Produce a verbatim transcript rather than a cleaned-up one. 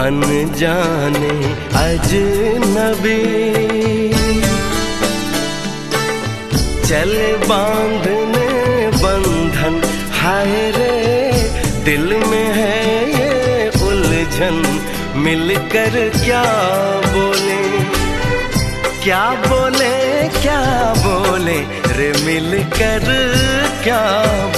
अनजाने अजनबी। चले बांधने बंधन, हाय रे दिल में है ये उलझन, मिलकर क्या बोले, क्या बोले क्या बोले रे मिलकर क्या